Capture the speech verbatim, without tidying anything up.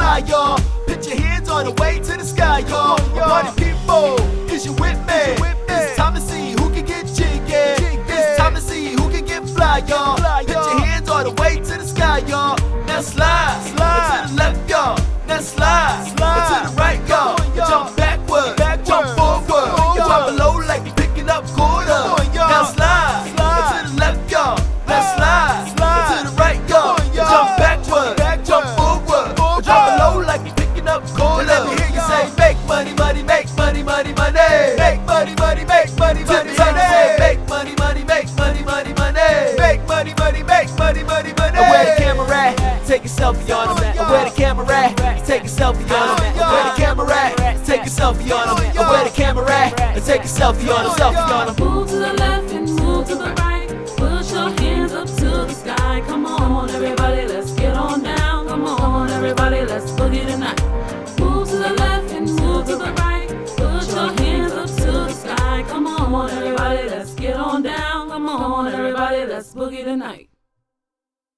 high, y'all. Put your hands on the way to the sky, y'all. Party people, is you with me? It's time to see who can get jiggy. It's time to see who can get fly, y'all. Put your hands on the way to the sky, y'all. Now slide, slide to the left, y'all. Now slide, slide to the right, y'all. Jump backward, jump forward. Drop low like you picking up quarter. Now slide, slide to the left, y'all. Now slide, slide to the right, y'all. Jump backward, jump forward. Drop low like you picking up quarter. Let me hear you say, make money, money, make money, money, money. Make money, money, make money, money, money. Make money, money, make money, money, money. Make money, money, make money, money, money. Where the camera at? Take a selfie on them. Where the camera at? Take a selfie on them. Where the camera at? Take a selfie on them. Where the camera at? Take a selfie on them. Selfie on them. Move to the left and move to the right. Put your hands up to the sky. Come on, everybody, let's get on down. Come on, everybody, let's boogie tonight. Move to the left and move to the right. Put your hands up to the sky. Come on, everybody, let's get on down. Come on, everybody, let's boogie tonight.